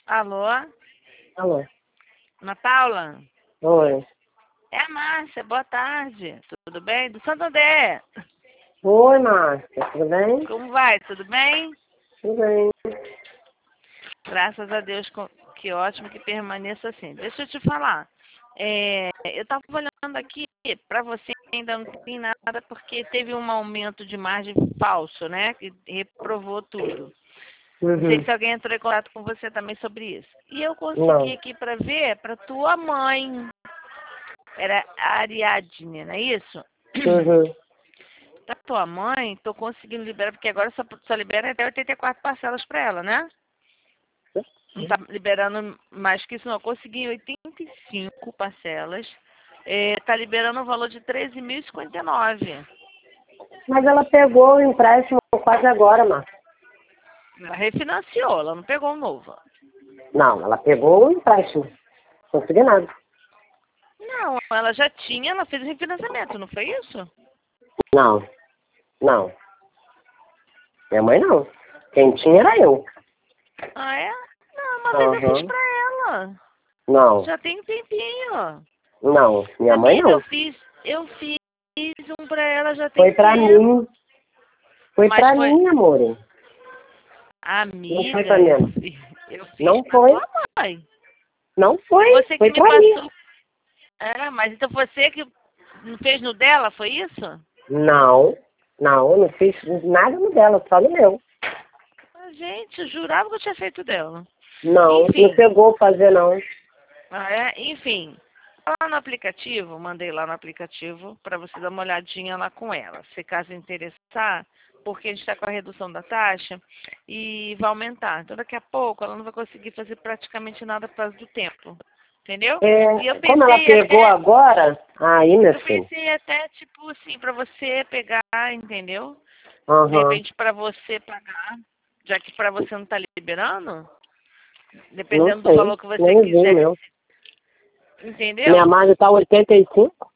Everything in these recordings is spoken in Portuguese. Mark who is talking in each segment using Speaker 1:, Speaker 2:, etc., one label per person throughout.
Speaker 1: Alô?
Speaker 2: Alô?
Speaker 1: Ana Paula?
Speaker 2: Oi.
Speaker 1: É a Márcia, boa tarde. Tudo bem? Do Santo André.
Speaker 2: Oi, Márcia. Tudo bem?
Speaker 1: Como vai? Tudo bem?
Speaker 2: Tudo bem.
Speaker 1: Graças a Deus, que ótimo que permaneça assim. Deixa eu te falar. Eu estava olhando aqui, para você ainda não tem nada, porque teve um aumento de margem falso, né? Que reprovou tudo. Não sei se alguém entrou em contato com você também sobre isso. E eu consegui
Speaker 2: Não.
Speaker 1: aqui para ver para tua mãe. Era a Ariadne, não é isso?
Speaker 2: Uhum.
Speaker 1: Pra tua mãe, tô conseguindo liberar, porque agora só libera até 84 parcelas para ela, né? Não tá liberando mais que isso, não. Eu consegui 85 parcelas. Tá liberando o valor de 13.059.
Speaker 2: Mas ela pegou o empréstimo quase agora, Márcia.
Speaker 1: Ela refinanciou, ela não pegou um novo.
Speaker 2: Não, ela pegou o empréstimo. Não consegui nada.
Speaker 1: Não, ela já tinha, ela fez o refinanciamento, não foi isso?
Speaker 2: Não. Não. Minha mãe não. Quem tinha era eu.
Speaker 1: Ah, é? Não, uma vez eu fiz pra ela.
Speaker 2: Não.
Speaker 1: Já tem um tempinho.
Speaker 2: Não. Minha mãe
Speaker 1: Amiga,
Speaker 2: não.
Speaker 1: eu fiz um pra ela já tem
Speaker 2: Foi pra
Speaker 1: tempo.
Speaker 2: mim. Foi
Speaker 1: Mas
Speaker 2: pra
Speaker 1: foi.
Speaker 2: mim, amor. Não foi pra
Speaker 1: Amiga,
Speaker 2: mim.
Speaker 1: eu fiz
Speaker 2: Não
Speaker 1: pra
Speaker 2: foi.
Speaker 1: tua mãe.
Speaker 2: Não foi.
Speaker 1: Você que
Speaker 2: Foi
Speaker 1: me
Speaker 2: pra mim.
Speaker 1: passou. Mas então você que não fez no dela, foi isso?
Speaker 2: Não. Não, eu não fiz nada no dela, só no meu.
Speaker 1: Gente, eu jurava que eu tinha feito dela.
Speaker 2: Não, não
Speaker 1: Enfim.
Speaker 2: pegou fazer não.
Speaker 1: Enfim. Lá no aplicativo, mandei lá no aplicativo para você dar uma olhadinha lá com ela. Se caso interessar, porque a gente está com a redução da taxa e vai aumentar. Então daqui a pouco ela não vai conseguir fazer praticamente nada por causa do tempo. Entendeu? E eu
Speaker 2: Como ela
Speaker 1: pensei
Speaker 2: pegou
Speaker 1: até.
Speaker 2: agora, aí, minha
Speaker 1: Eu
Speaker 2: filha.
Speaker 1: pensei até, tipo assim, para você pegar, entendeu? De
Speaker 2: Aham.
Speaker 1: repente para você pagar, já que para você não tá liberando,
Speaker 2: Não
Speaker 1: dependendo do
Speaker 2: sei,
Speaker 1: valor que você
Speaker 2: nem vi,
Speaker 1: quiser,
Speaker 2: meu. Minha
Speaker 1: entendeu?
Speaker 2: margem tá 85.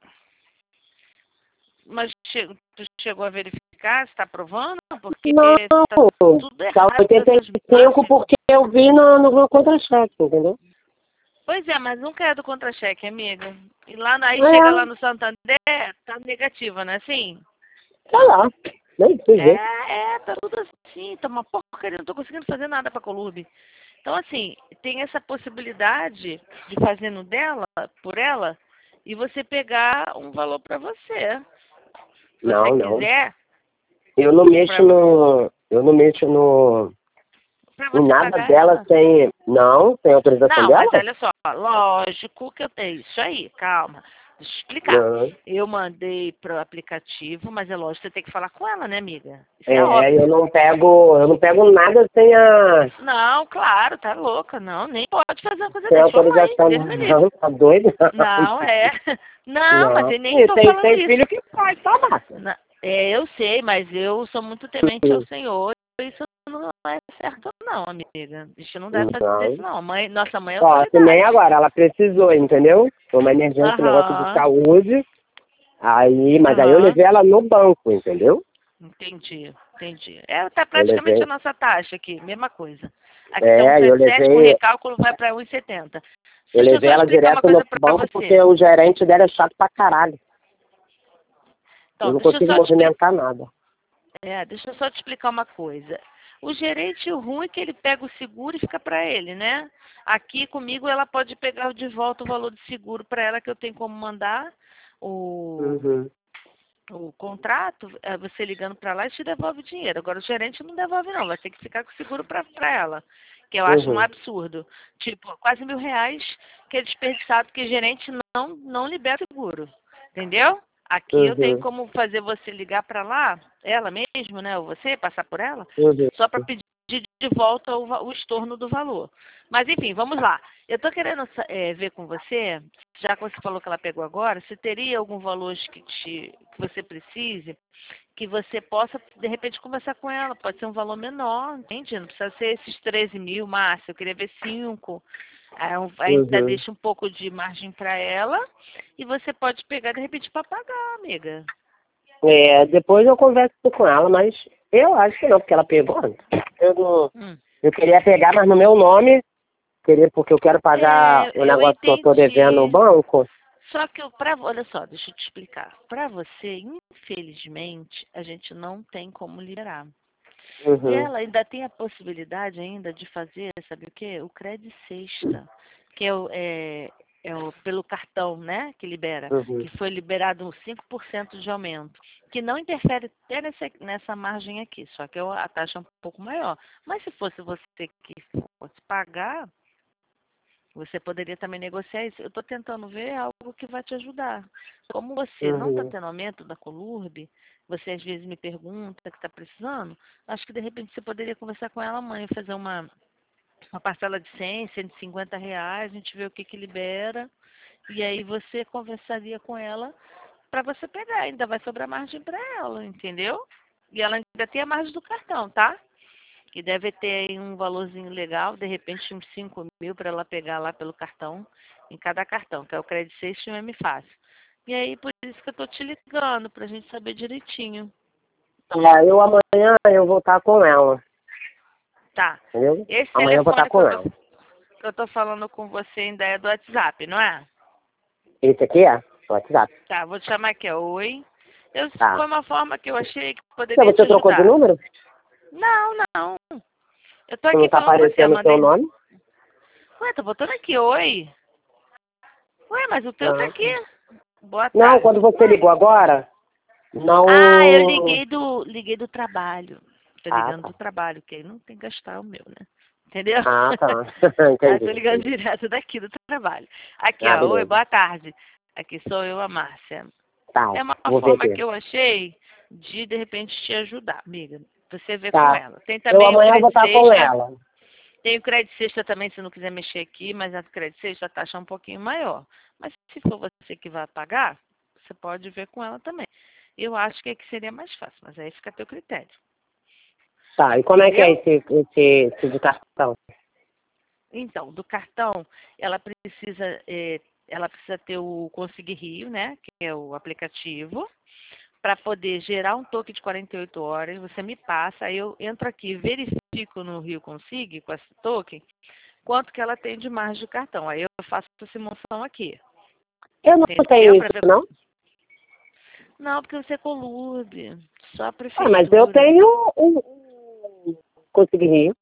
Speaker 1: Mas tu chegou a verificar se está aprovando? Porque
Speaker 2: Não,
Speaker 1: tá tudo
Speaker 2: tá
Speaker 1: errado essas
Speaker 2: 85
Speaker 1: margens.
Speaker 2: porque eu vi no contra-cheque, entendeu?
Speaker 1: Pois é, mas nunca é do contra-cheque, amiga. E lá, aí chega lá
Speaker 2: É,
Speaker 1: no Santander, tá negativa, não é assim?
Speaker 2: sei lá, nem fui ver.
Speaker 1: Tá tudo assim, tá uma porcaria, não tô conseguindo fazer nada pra Colurbe. Então, assim, tem essa possibilidade de fazer no dela, por ela, e você pegar um valor pra você. Se você
Speaker 2: Não.
Speaker 1: quiser,
Speaker 2: Eu não mexo
Speaker 1: pra,
Speaker 2: no... Eu não mexo no...
Speaker 1: pra
Speaker 2: Em
Speaker 1: você
Speaker 2: nada
Speaker 1: pagar
Speaker 2: dela
Speaker 1: ela.
Speaker 2: sem... Não, sem autorização
Speaker 1: Não, mas
Speaker 2: dela?
Speaker 1: olha só, lógico que eu tenho isso aí, calma. Deixa eu explicar.
Speaker 2: Não.
Speaker 1: Eu mandei pro aplicativo, mas é lógico que você tem que falar com ela, né, amiga? Isso é
Speaker 2: Eu
Speaker 1: óbvio.
Speaker 2: não pego nada sem a...
Speaker 1: Não, claro, tá louca. Não, nem pode fazer uma coisa
Speaker 2: Sem
Speaker 1: dessa. Sua mãe,
Speaker 2: autorização
Speaker 1: Deus me livre.
Speaker 2: não, tá doido?
Speaker 1: Não, é. Não, mas
Speaker 2: Não.
Speaker 1: eu nem tô
Speaker 2: Tem,
Speaker 1: falando
Speaker 2: tem
Speaker 1: isso.
Speaker 2: filho que faz, tá, Márcia?
Speaker 1: Eu sei, mas eu sou muito temente ao Senhor. Isso não é certo, não, amiga. A gente não deve fazer isso,
Speaker 2: Não.
Speaker 1: não. Nossa mãe é
Speaker 2: Ó, que nem
Speaker 1: autoridade.
Speaker 2: agora, ela precisou, entendeu? Foi uma emergência, um negócio de
Speaker 1: Aham,
Speaker 2: saúde. Mas aí eu
Speaker 1: aham.
Speaker 2: levei ela no banco, entendeu?
Speaker 1: Entendi. Tá
Speaker 2: Eu
Speaker 1: praticamente a
Speaker 2: levei.
Speaker 1: nossa taxa aqui, mesma coisa. Aqui tá
Speaker 2: Eu
Speaker 1: 1,77, com
Speaker 2: levei.
Speaker 1: recálculo vai para 1,70.
Speaker 2: Eu
Speaker 1: Deixa eu
Speaker 2: levei
Speaker 1: só
Speaker 2: ela
Speaker 1: explicar uma
Speaker 2: direto no
Speaker 1: coisa para
Speaker 2: banco porque
Speaker 1: você.
Speaker 2: o gerente dela é chato pra caralho. Eu
Speaker 1: Então,
Speaker 2: não consigo movimentar nada.
Speaker 1: deixa eu só te explicar uma coisa. O gerente, o ruim é que ele pega o seguro e fica para ele, né? Aqui comigo ela pode pegar de volta o valor de seguro para ela, que eu tenho como mandar o,
Speaker 2: Uhum.
Speaker 1: o contrato, você ligando para lá e te devolve o dinheiro. Agora o gerente não devolve não, vai ter que ficar com o seguro para ela, que eu acho um
Speaker 2: Uhum.
Speaker 1: absurdo. Tipo, quase R$ 1.000 que é desperdiçado, porque gerente não libera seguro, entendeu? Aqui eu tenho
Speaker 2: Uhum.
Speaker 1: como fazer você ligar para lá, ela mesmo, né, ou você, passar por ela,
Speaker 2: Uhum.
Speaker 1: só para pedir de volta o estorno do valor. Mas enfim, vamos lá. Eu estou querendo ver com você, já que você falou que ela pegou agora, se teria algum valor que você precise, que você possa, de repente, conversar com ela. Pode ser um valor menor, entende? Não precisa ser esses 13.000, Márcia. Eu queria ver 5. Ainda
Speaker 2: Uhum.
Speaker 1: deixa um pouco de margem para ela. E você pode pegar, de repente, para pagar, amiga.
Speaker 2: Depois eu converso com ela, mas eu acho que não, porque ela pegou. Eu não.
Speaker 1: Hum.
Speaker 2: Eu queria pegar, mas no meu nome, querer, porque eu quero pagar o
Speaker 1: Eu
Speaker 2: negócio que eu tô devendo no
Speaker 1: entendi.
Speaker 2: banco.
Speaker 1: Só que, olha só, deixa eu te explicar. Para você, infelizmente, a gente não tem como liberar. E
Speaker 2: Uhum,
Speaker 1: ela ainda tem a possibilidade ainda de fazer, sabe o quê? O crédito sexta, que pelo cartão, né, que libera,
Speaker 2: uhum,
Speaker 1: que foi liberado uns 5% de aumento, que não interfere até nessa margem aqui, só que a taxa é um pouco maior. Mas se fosse você que fosse pagar, você poderia também negociar isso. Eu estou tentando ver algo que vai te ajudar. Como você não está
Speaker 2: uhum.
Speaker 1: tendo aumento da Colurb, você às vezes me pergunta que está precisando, acho que de repente você poderia conversar com ela amanhã, fazer uma parcela de 100, 150 reais, a gente vê o que que libera, e aí você conversaria com ela para você pegar, ainda vai sobrar margem para ela, entendeu? E ela ainda tem a margem do cartão, tá? Que deve ter aí um valorzinho legal, de repente uns 5.000 para ela pegar lá pelo cartão, em cada cartão, que é o Credit Safe e o M Fácil. E aí, por isso que eu tô te ligando, pra gente saber direitinho.
Speaker 2: Eu amanhã eu vou estar com ela,
Speaker 1: Tá.
Speaker 2: entendeu?
Speaker 1: Esse
Speaker 2: Amanhã eu vou estar
Speaker 1: telefone
Speaker 2: com ela.
Speaker 1: que eu tô falando com você ainda é do WhatsApp, não é?
Speaker 2: Esse aqui é o WhatsApp.
Speaker 1: Tá, vou te chamar aqui, ó. Oi.
Speaker 2: Tá.
Speaker 1: Foi uma forma que eu achei que
Speaker 2: Se
Speaker 1: poderia te
Speaker 2: você trocou de
Speaker 1: ajudar.
Speaker 2: número?
Speaker 1: Não, não. Eu tô
Speaker 2: Não
Speaker 1: aqui
Speaker 2: tá
Speaker 1: falando com você, eu
Speaker 2: aparecendo o seu
Speaker 1: mandei.
Speaker 2: nome?
Speaker 1: Ué, tô botando aqui, oi. Ué, mas o teu tá
Speaker 2: Não.
Speaker 1: aqui. Boa
Speaker 2: Não,
Speaker 1: tarde.
Speaker 2: quando você
Speaker 1: Ué.
Speaker 2: ligou agora,
Speaker 1: Ah, eu
Speaker 2: não...
Speaker 1: liguei do trabalho. Tô
Speaker 2: Ah,
Speaker 1: ligando
Speaker 2: tá.
Speaker 1: do trabalho, que aí não tem que gastar o meu, né? Entendeu?
Speaker 2: Ah, tá.
Speaker 1: Aí
Speaker 2: Entendi,
Speaker 1: tô ligando
Speaker 2: entendi.
Speaker 1: direto daqui do trabalho. Aqui,
Speaker 2: Ah,
Speaker 1: ó. Oi,
Speaker 2: beleza.
Speaker 1: boa tarde. Aqui sou eu, a Márcia.
Speaker 2: Tá,
Speaker 1: É uma
Speaker 2: vou ver
Speaker 1: forma
Speaker 2: aqui.
Speaker 1: que eu achei de repente, te ajudar, amiga. Você vê com
Speaker 2: Tá.
Speaker 1: ela. Tem
Speaker 2: Eu
Speaker 1: também o
Speaker 2: amanhã vou
Speaker 1: crédito
Speaker 2: estar com
Speaker 1: sexta.
Speaker 2: ela.
Speaker 1: Tem o crédito sexta também, se não quiser mexer aqui, mas a crédito sexta a taxa é um pouquinho maior. Mas se for você que vai pagar, você pode ver com ela também. Eu acho que aqui seria mais fácil, mas aí fica a teu critério.
Speaker 2: Tá, e como é que é
Speaker 1: Entendeu?
Speaker 2: esse de cartão?
Speaker 1: Então, do cartão, ela precisa, ela precisa ter o Conseguir Rio, né? Que é o aplicativo, para poder gerar um toque de 48 horas. Você me passa, aí eu entro aqui, verifico no Rio Consigo, com esse token, quanto que ela tem de margem de cartão. Aí eu faço essa simulação aqui.
Speaker 2: Eu não tenho
Speaker 1: Entendeu?
Speaker 2: isso,
Speaker 1: Para ver.
Speaker 2: não?
Speaker 1: Não, porque você é Colurb, só a
Speaker 2: Ah, mas eu
Speaker 1: prefeitura.
Speaker 2: tenho um Consegui Rio.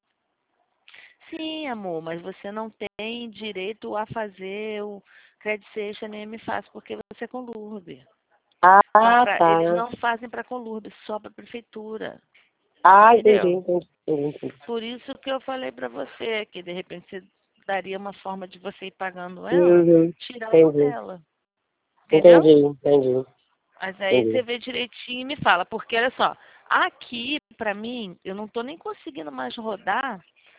Speaker 1: Sim, amor, mas você não tem direito a fazer o Credit Station nem me faz porque você é Colurb.
Speaker 2: Ah, tá.
Speaker 1: Eles não fazem para Colurb, só para prefeitura.
Speaker 2: Ah, entendi,
Speaker 1: Entendeu?
Speaker 2: entendi, entendi.
Speaker 1: Por isso que eu falei para você que de repente você daria uma forma de você ir pagando ela,
Speaker 2: Uhum,
Speaker 1: tirando
Speaker 2: entendi,
Speaker 1: dela. Entendeu?
Speaker 2: entendi, entendi,
Speaker 1: Mas aí você
Speaker 2: entendi.
Speaker 1: vê direitinho e me fala, porque olha só, aqui para mim eu não estou nem conseguindo mais rodar,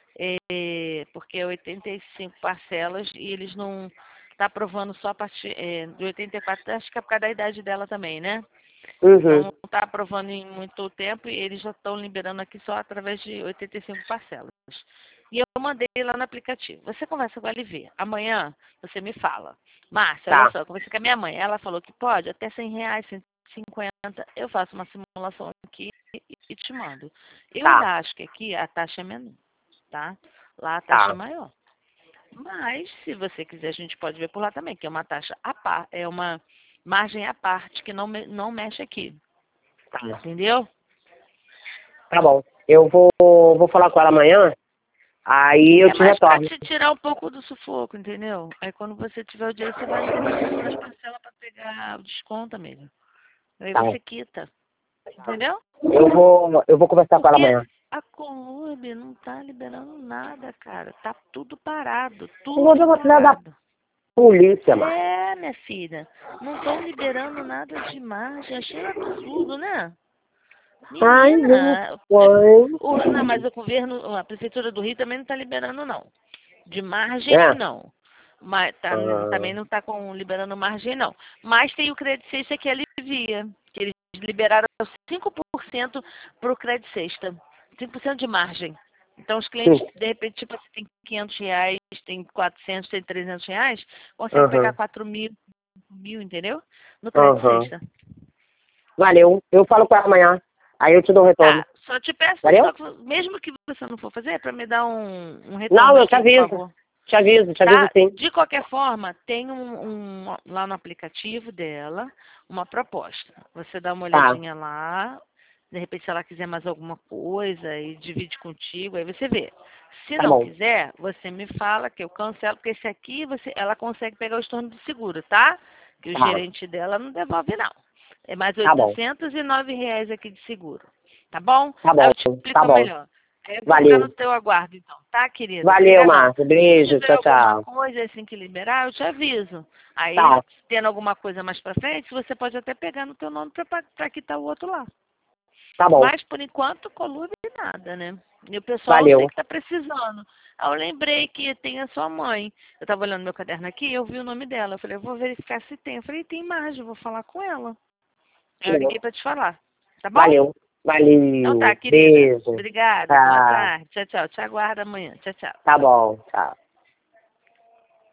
Speaker 1: porque é 85 parcelas e eles não tá aprovando só a partir de 84, acho que é por causa da idade dela também, né? Então
Speaker 2: Uhum,
Speaker 1: não está aprovando em muito tempo e eles já estão liberando aqui só através de 85 parcelas. E eu mandei lá no aplicativo. Você conversa com ela e vê. Amanhã você me fala. Márcia, olha
Speaker 2: tá,
Speaker 1: só, eu conversei com a minha mãe. Ela falou que pode até 100 reais, 150. Eu faço uma simulação aqui e te mando. Eu
Speaker 2: tá,
Speaker 1: ainda acho que aqui a taxa é menor, tá? Lá a taxa é
Speaker 2: tá,
Speaker 1: maior. Mas, se você quiser, a gente pode ver por lá também, que é uma taxa à par, é uma margem à parte que não mexe aqui.
Speaker 2: tá.
Speaker 1: Entendeu?
Speaker 2: Tá bom. Vou falar com ela amanhã, aí eu
Speaker 1: É
Speaker 2: te
Speaker 1: mais para
Speaker 2: retorno.
Speaker 1: te tirar um pouco do sufoco, entendeu? Aí quando você tiver o dinheiro, você vai direto nas parcelas para pegar o desconto mesmo. Aí
Speaker 2: Tá.
Speaker 1: você quita. Entendeu?
Speaker 2: Eu vou conversar com ela
Speaker 1: Porque
Speaker 2: amanhã.
Speaker 1: a Colurb não tá liberando nada, cara. Tá tudo parado.
Speaker 2: Eu vou
Speaker 1: Tudo
Speaker 2: ver uma filha da
Speaker 1: parado.
Speaker 2: polícia, Márcia.
Speaker 1: É, minha filha. Não estão liberando nada de margem. Achei absurdo, né?
Speaker 2: Ai, meu
Speaker 1: Menina,
Speaker 2: pai.
Speaker 1: não, mas o governo, a prefeitura do Rio também não está liberando, não. De margem,
Speaker 2: É.
Speaker 1: não. Mas também
Speaker 2: Ah,
Speaker 1: não está liberando margem, não. Mas tem o Credit Sexta que alivia, que eles liberaram 5% para o Credit Sexta. 5% de margem. Então, os clientes,
Speaker 2: sim.
Speaker 1: de repente, tipo assim, tem 500 reais, tem 400, tem 300 reais, consegue pegar
Speaker 2: Aham,
Speaker 1: 4.000, entendeu? No Credit
Speaker 2: aham.
Speaker 1: Sexta.
Speaker 2: Valeu. Eu falo com ela amanhã. Aí eu te dou um retorno.
Speaker 1: Tá, só te peço,
Speaker 2: Valeu?
Speaker 1: mesmo que você não for fazer, para me dar um
Speaker 2: Não,
Speaker 1: retorno
Speaker 2: eu te
Speaker 1: aqui, por
Speaker 2: aviso.
Speaker 1: favor.
Speaker 2: Te aviso
Speaker 1: Tá?
Speaker 2: sim.
Speaker 1: De qualquer forma, tem lá no aplicativo dela uma proposta. Você dá uma
Speaker 2: Tá,
Speaker 1: olhadinha lá, de repente se ela quiser mais alguma coisa e divide contigo, aí você vê. Se
Speaker 2: tá
Speaker 1: não
Speaker 2: bom,
Speaker 1: quiser, você me fala que eu cancelo, porque esse aqui ela consegue pegar o estorno do seguro, tá? Que o
Speaker 2: tá,
Speaker 1: gerente dela não devolve não. É mais
Speaker 2: tá bom,
Speaker 1: R$ 809 aqui de seguro. Tá bom?
Speaker 2: tá
Speaker 1: Aí
Speaker 2: bom,
Speaker 1: eu te
Speaker 2: tá
Speaker 1: explico
Speaker 2: bom.
Speaker 1: melhor. Aí eu vou ficar no
Speaker 2: Valeu.
Speaker 1: teu aguardo, então, tá, querida?
Speaker 2: Valeu,
Speaker 1: Obrigadão.
Speaker 2: Márcia.
Speaker 1: Se
Speaker 2: Beijo,
Speaker 1: tiver
Speaker 2: tchau,
Speaker 1: alguma
Speaker 2: tchau.
Speaker 1: coisa assim que liberar, eu te aviso. Aí,
Speaker 2: Tá,
Speaker 1: tendo alguma coisa mais pra frente, você pode até pegar no teu nome pra quitar o outro lá.
Speaker 2: tá bom.
Speaker 1: Mas, por enquanto, Colube nada, né? E o pessoal eu sei
Speaker 2: Valeu.
Speaker 1: que tá precisando. Aí eu lembrei que tem a sua mãe. Eu tava olhando meu caderno aqui, eu vi o nome dela. Eu falei, eu vou verificar se tem. Eu falei, tem imagem, eu vou falar com ela. Aí eu liguei pra te falar. Tá bom?
Speaker 2: Valeu.
Speaker 1: Então tá,
Speaker 2: Valeu.
Speaker 1: querida.
Speaker 2: Beijo.
Speaker 1: Obrigada. Boa
Speaker 2: Tá,
Speaker 1: tarde. Tchau, tchau. Te aguardo amanhã. Tchau, tchau.
Speaker 2: tá bom. Tchau.